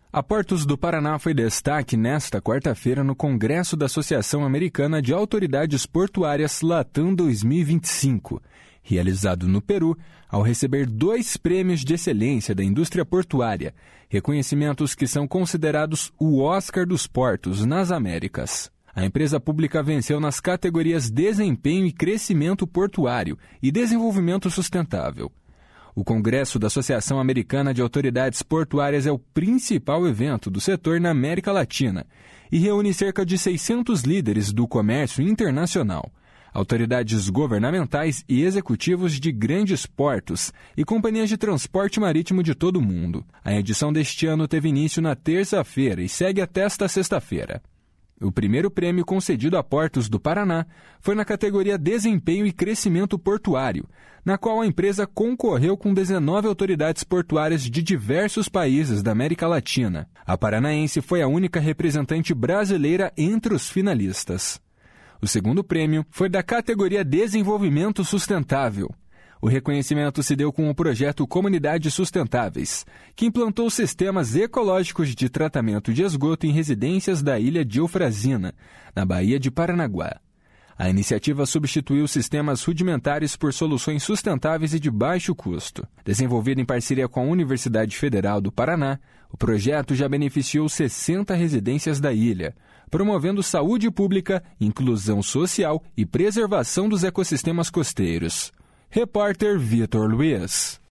A Portos do Paraná foi destaque nesta quarta-feira no Congresso da Associação Americana de Autoridades Portuárias Latam 2025, realizado no Peru, ao receber 2 prêmios de excelência da indústria portuária, reconhecimentos que são considerados o Oscar dos portos nas Américas. A empresa pública venceu nas categorias Desempenho e Crescimento Portuário e Desenvolvimento Sustentável. O Congresso da Associação Americana de Autoridades Portuárias é o principal evento do setor na América Latina e reúne cerca de 600 líderes do comércio internacional, autoridades governamentais e executivos de grandes portos e companhias de transporte marítimo de todo o mundo. A edição deste ano teve início na terça-feira e segue até esta sexta-feira. O primeiro prêmio concedido a Portos do Paraná foi na categoria Desempenho e Crescimento Portuário, na qual a empresa concorreu com 19 autoridades portuárias de diversos países da América Latina. A paranaense foi a única representante brasileira entre os finalistas. O segundo prêmio foi da categoria Desenvolvimento Sustentável. O reconhecimento se deu com o projeto Comunidades Sustentáveis, que implantou sistemas ecológicos de tratamento de esgoto em residências da ilha de Eufrazina, na Baía de Paranaguá. A iniciativa substituiu sistemas rudimentares por soluções sustentáveis e de baixo custo. Desenvolvido em parceria com a Universidade Federal do Paraná, o projeto já beneficiou 60 residências da ilha, promovendo saúde pública, inclusão social e preservação dos ecossistemas costeiros. Repórter Vitor Luiz.